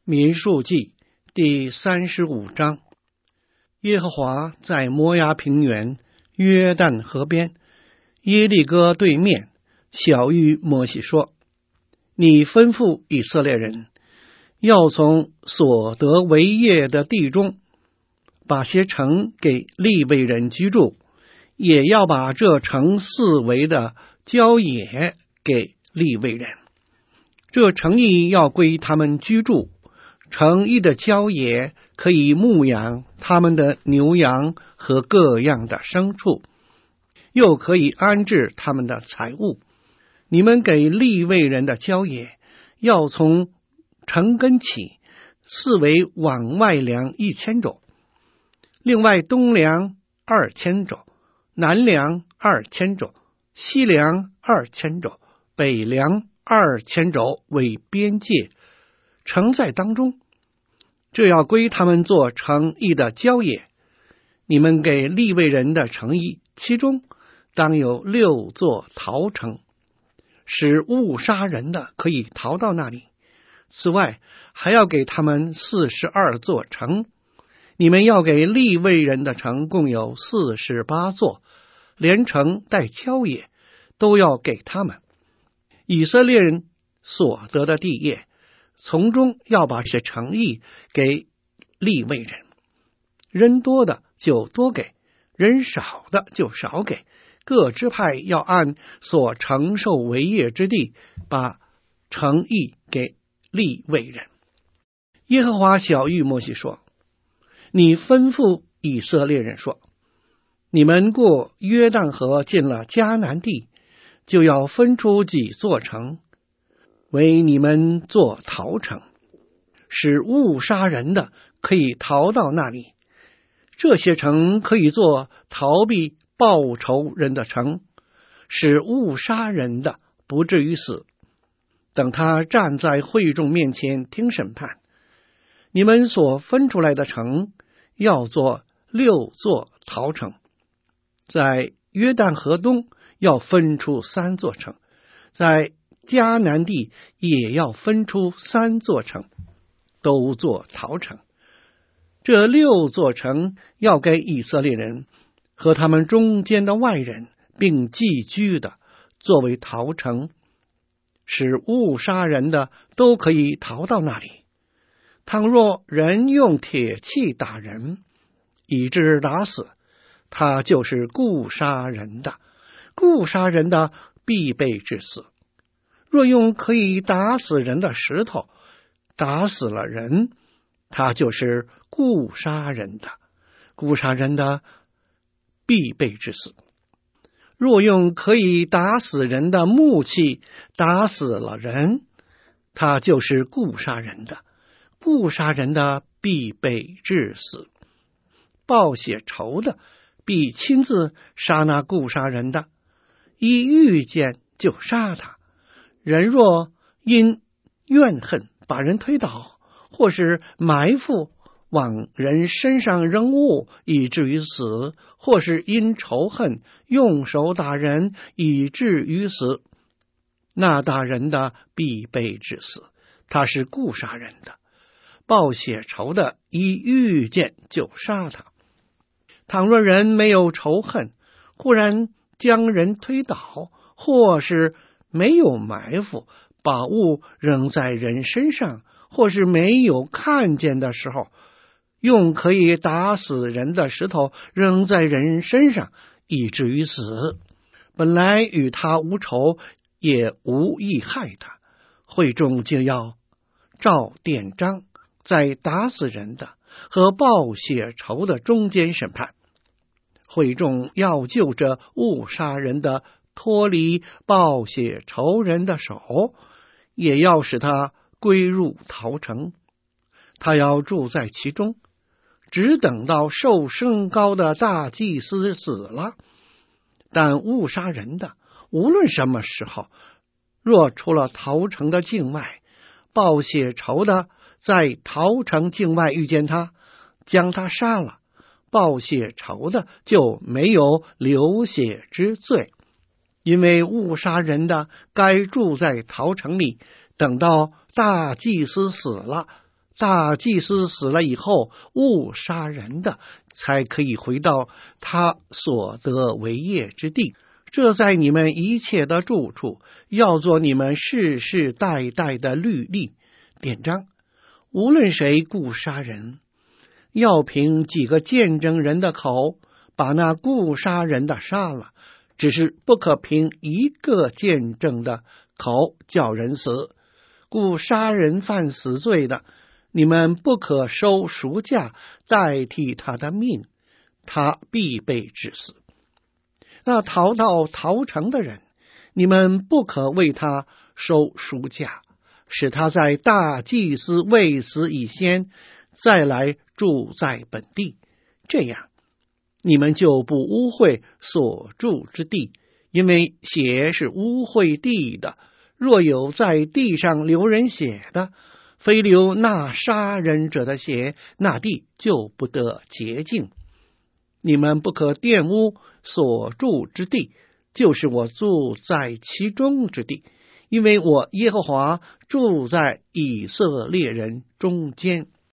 民数记第35章。耶和华在摩押平原约旦河边耶利哥对面晓谕摩西说：你吩咐以色列人要从所得为业的地中把些城给利未人居住，也要把这城四围的郊野给利未人。这城邑要归他们居住，城邑的郊野可以牧养他们的牛羊和各样的牲畜，又可以安置他们的财物。你们给利未人的郊野要从城根起，四围往外量1000肘，另外东量2000肘，南量2000肘，西量2000肘，北量2000肘为边界，城在当中，这要归他们做城邑的郊野。你们给利未人的城邑，其中当有6座逃城，使误杀人的可以逃到那里。此外还要给他们42座城，你们要给利未人的城共有48座，连城带郊野都要给他们。以色列人所得的地业，从中要把这些城邑给利未人，人多的就多给，人少的就少给，各支派要按所承受为业之地把城邑给利未人。耶和华晓谕摩西说：你吩咐以色列人说，你们过约旦河进了迦南地，就要分出几座城为你们做逃城，使误杀人的可以逃到那里。这些城可以做逃避报仇人的城，使误杀人的不至于死，等他站在会众面前听审判。你们所分出来的城要做6座逃城，在约旦河东要分出3座城，在迦南地也要分出3座城，都做逃城。这6座城要给以色列人和他们中间的外人并寄居的作为逃城，使误杀人的都可以逃到那里。倘若人用铁器打人，以致打死，他就是故杀人的，故杀人的必被致死。若用可以打死人的石头打死了人，他就是故杀人的，故杀人的必被致死。若用可以打死人的木器打死了人，他就是故杀人的，故杀人的必被致死。报血仇的必亲自杀那故杀人的，一遇见就杀他。人若因怨恨把人推倒，或是埋伏往人身上扔物以至于死，或是因仇恨用手打人以至于死，那打人的必被致死，他是故杀人的。报血仇的一遇见就杀他。倘若人没有仇恨，忽然将人推倒，或是没有埋伏把物扔在人身上，或是没有看见的时候，用可以打死人的石头扔在人身上以至于死，本来与他无仇，也无意害他，会众就要照典章在打死人的和报血仇的中间审判。会众要救这误杀人的脱离报血仇人的手，也要使他归入逃城，他要住在其中，只等到受升高的大祭司死了。但误杀人的无论什么时候，若出了逃城的境外，报血仇的在逃城境外遇见他，将他杀了，报血仇的就没有流血之罪，因为误杀人的该住在逃城里，等到大祭司死了， 大祭司死了以后误杀人的，才可以回到他所得为业之地。这在你们一切的住处，要做你们世世代代的律例典章。无论谁故杀人，要凭几个见证人的口把那故杀人的杀了，只是不可凭一个见证的口叫人死。故杀人犯死罪的，你们不可收赎价代替他的命，他必被治死。那逃到逃城的人，你们不可为他收赎价，使他在大祭司未死以先再来住在本地，这样你们就不污秽所住之地，因为血是污秽地的。若有在地上流人血的，非流那杀人者的血，那地就不得洁净。你们不可玷污所住之地，就是我住在其中之地，因为我耶和华住在以色列人中间。